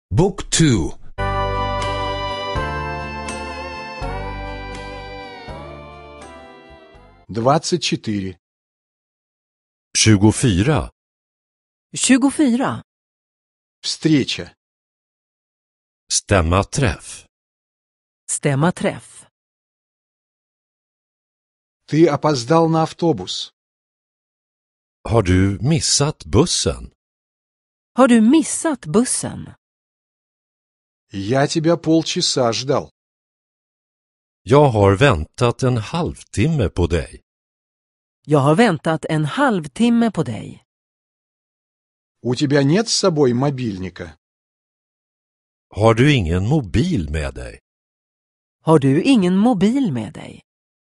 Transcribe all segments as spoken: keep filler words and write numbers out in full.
Book two. двадцать четыре. tjugofyra. tjugofyra. Встреча. Stämma träff. Stämma träff. Ты опоздал на автобус. Har du missat bussen? Har du missat bussen? Я тебя полчаса ждал. Jag har väntat en halvtimme på dig. Jag har väntat en halvtimme på dig. У тебя нет с собой мобильника? Har du ingen mobil med dig? Har du ingen mobil med dig?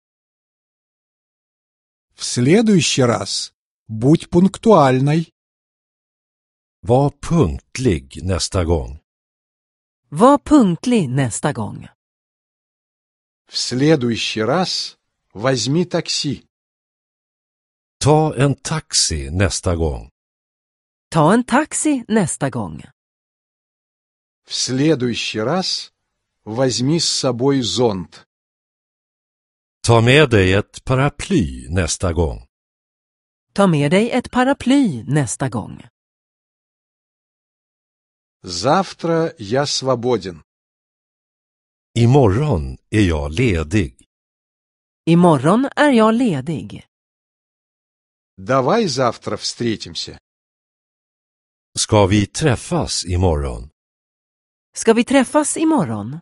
В следующий раз будь пунктуальной. Var punktlig nästa gång. Var punktlig nästa gång. В следующий раз возьми такси. Ta en taxi nästa gång. Ta en taxi nästa gång. В следующий раз возьми с собой зонт. Ta med dig ett paraply nästa gång. Ta med dig ett paraply nästa gång. Завтра я свободен. Imorgon är jag ledig. Imorgon är jag ledig. Давай завтра встретимся. Ska vi träffas imorgon? Ska vi träffas imorgon?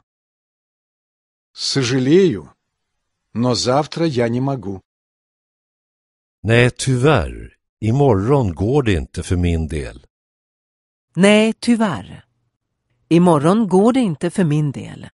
Сожалею, но завтра я не могу. Nej, tyvärr. Imorgon går det inte för min del. Nej, tyvärr. Imorgon går det inte för min del.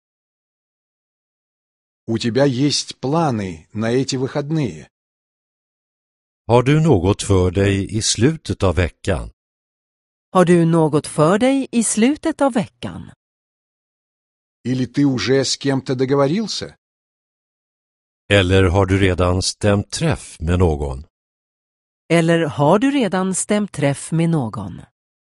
У тебя есть планы на эти выходные? Har du något för dig i slutet av veckan? Har du något för dig i slutet av veckan? Или ты уже с кем-то договорился? Eller har du redan stämt träff med någon? Eller har du redan stämt träff med någon?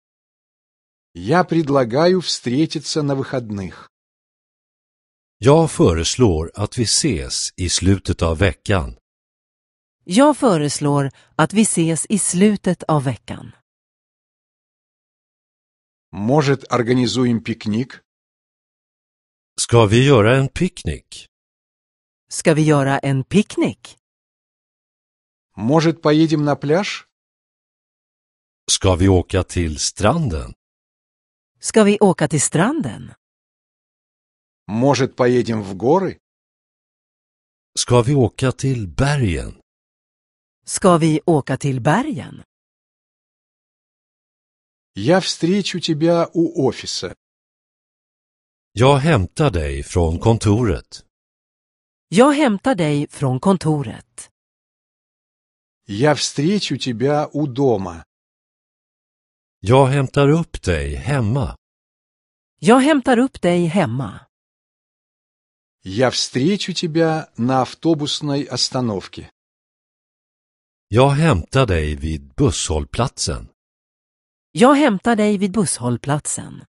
Я предлагаю встретиться на выходных. Jag föreslår att vi ses i slutet av veckan. Jag föreslår att vi ses i slutet av veckan. Может, организуем пикник? Ska vi göra en picknick? Ska vi göra en picknick? Может, поедем на пляж? Ska vi åka till stranden? Ska vi åka till stranden? Может, поедем в горы? Ska vi åka till bergen? Ska vi åka till bergen? Я встречу тебя у офиса. Jag hämtar dig från kontoret. Jag hämtar dig från kontoret. Я встречу тебя у дома. Jag hämtar upp dig hemma. Jag hämtar upp dig hemma. Я встречу тебя на автобусной остановке. Jag hämtar dig vid busshållplatsen. Jag hämtar dig vid busshållplatsen.